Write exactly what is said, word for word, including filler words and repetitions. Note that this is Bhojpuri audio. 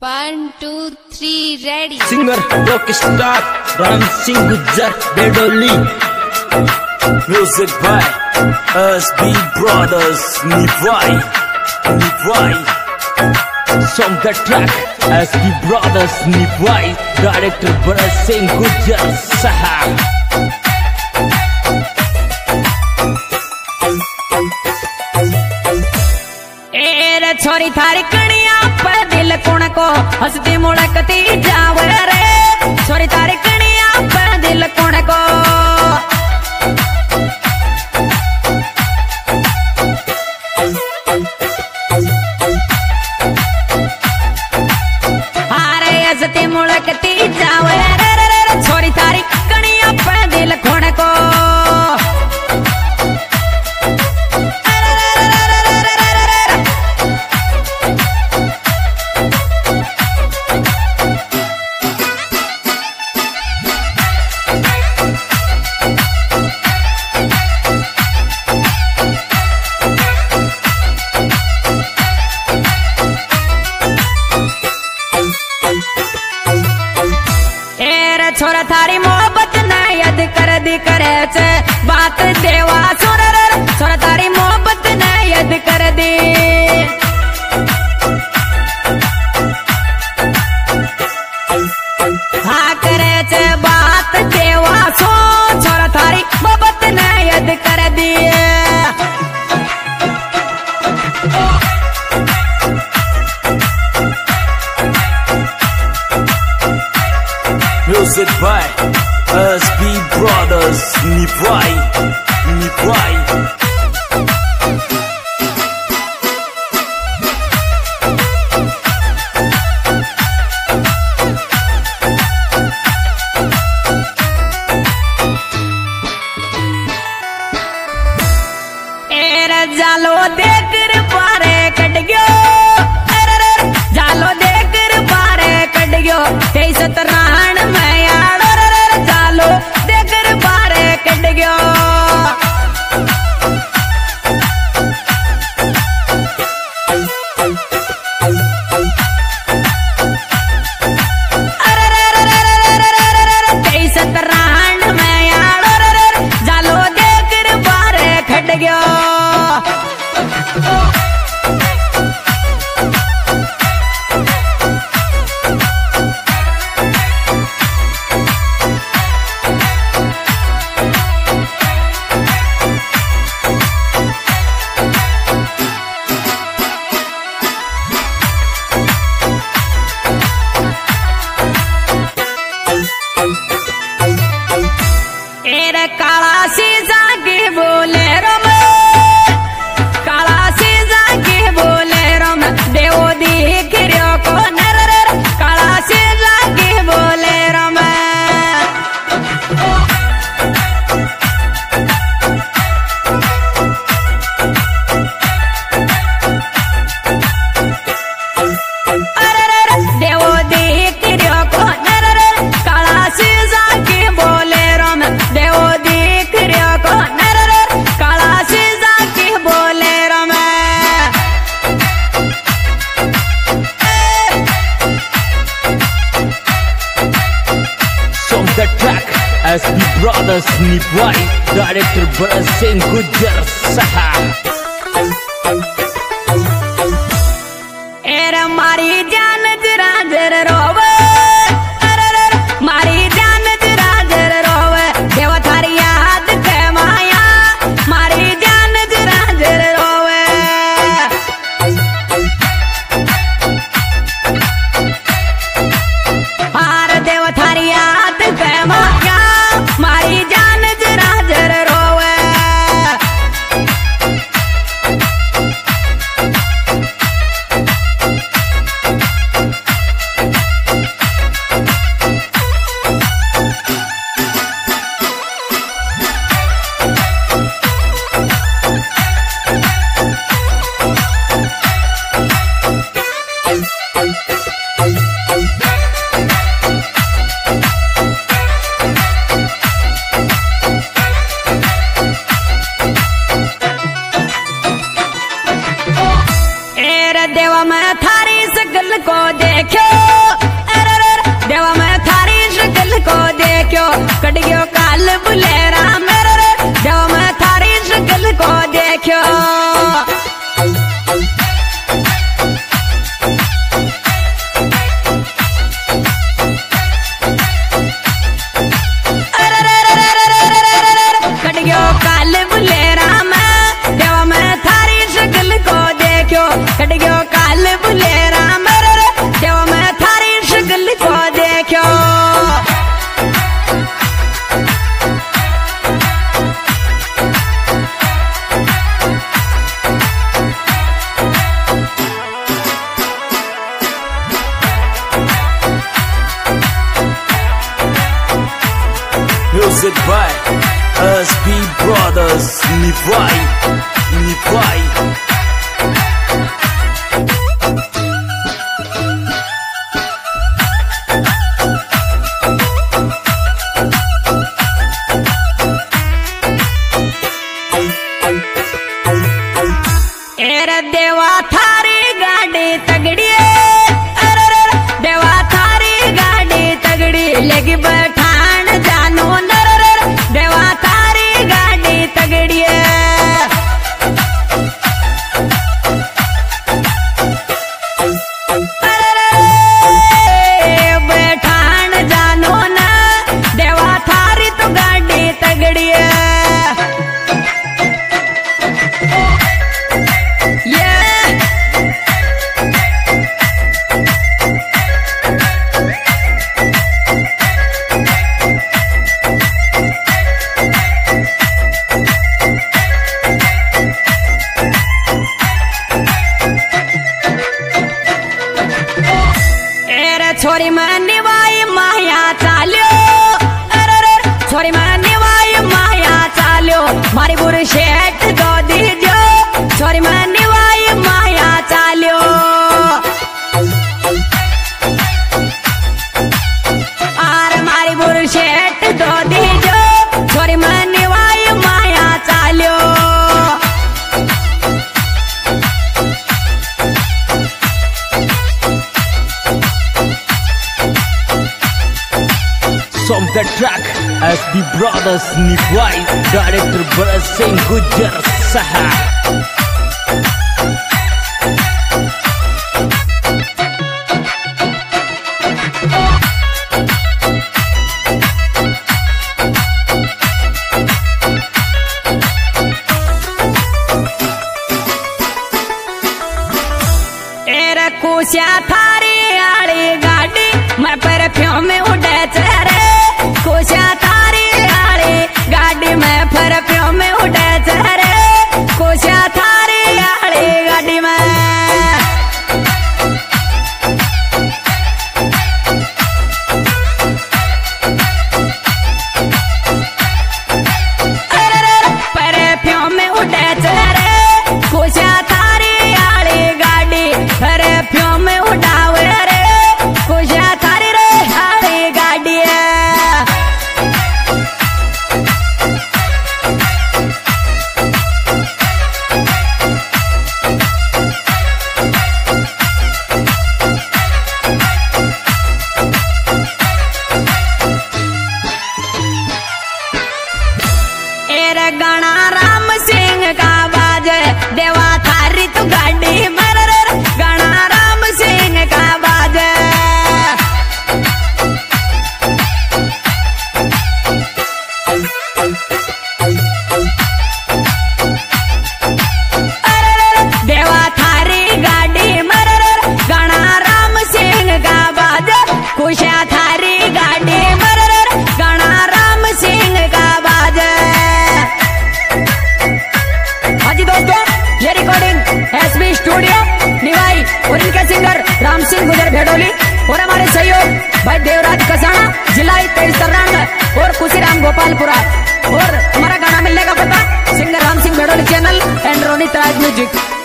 One, two, three, ready. Singer, rock star, Ram Singh Gujjar, Bedoli. Music by S B Brothers, Nivai, Nivai. Song the track, S B Brothers, Nivai. Director Bharat Singh Gujjar, Sahab. छोरी थारी कणिया पर दिल कुण को हंसती मुड़कती जावे रे। छोरी थारी कणिया पर दिल कुण को हारे हंसती मुड़कती जावे रे रे रे। छोरी थारी कणिया पर दिल कुण को छोरा थारी मोहब्बत न याद कर दी करे छे बात देवा सुन रे। छोरा थारी मोहब्बत न याद कर दी हाँ करे छे बात देवा सो। छोरा थारी मोहब्बत न याद कर दी Music by S B Brothers, Nivai, Nivai. जालो देकर पारे कट गयो जालो देकर पारे कट गयो तेईस सतरान में आड़ो रे। जालो देकर पारे कट गयो अरे रे रे रे रे रे रे तेईस सतरान में आड़ो रे। जालो देकर पारे कट गयो काला सीजा के बोले रम काला सीजा के बोले रम देवो देख रियो को नर काला सीजा के बोले रम अरे देवो देख रियो को नर काला सीजा के बोले रम देवो देख रियो को नर काला सीजा के बोले रम Song the track, S B Brothers, Nivai. Director Bharat Singh Gujjar, Sahab. एरा मारी जान जरा जर रोवे अरे मारी जान जरा जर रोवे देवा थारी याद के माया मारी जान जरा जर रोवे हार देवा थारी याद के माया मारी जान जरा जर रोवे कट गयो काल बुलेरा मेरे रे देवा मैं थारी शक्ल को देखो कट गयो काल बुलेरा में देवा मैं थारी शक्ल को देखो कट गयो काल बुलेरा मेरे रे देवा मैं थारी शक्ल को देखो Music by S B Brothers Nivai Nivai एर देवा थारी गाड़ी तगड़ी अरे रे देवा थारी गाड़ी तगड़ी लेगी बैठान जानो नर रे देवा थारी गाड़ी तगड़ी अरे रे बैठान जानो ना देवा थारी तो गाड़ी तगड़ी छोरी में निवाई माया चाल्यो अरे रे छोरी में निवाई माया चाल्यो मारी बुरी शेट दो दीजो छोरी में निवाई माया चाल्यो आर मारी बुरी शेट दो दीजो छोरी में निवाई माया चाल्यो From the track S B Brothers Nivai Director Bharat Singh Gujjar Saha एरे कुशिया थारी आड़ी गाड़ी मैं परफ्यूम में उड़े चेहरे कुशिया थारी आड़ी गाड़ी में परफ्यूम में उड़े चेहरे कुशिया थारी आड़ी गाड़ी में परफ्यूम में उड़े चेहरे कुशिया थारी आड़ी गाड़ी परफ्यूम में उड़ावे रे कुशिया थारी रे आड़ी गाड़ी एरे गणा राम सिंह का बाजे देवा थारी तो गाड़ी मर रे गणा राम सिंह का बाजे अरे रे देवा थारी गाड़ी मर रे गणा राम सिंह का बाजे कुशिया थारी गाड़ी मर रे गणा राम सिंह का बाजे हाँ जी दोस्तों ये रिकॉर्डिंग एस बी स्टूडियो निवाई और इनके सिंगर राम सिंह गुजर भेडोली और हमारे सहयोग भाई देवराज कसाना जिला तेईस तरानवे और खुशीराम गोपालपुरा और हमारा गाना मिलने का पता singer Ram Singh Bhedoli channel and Ronit Raj music.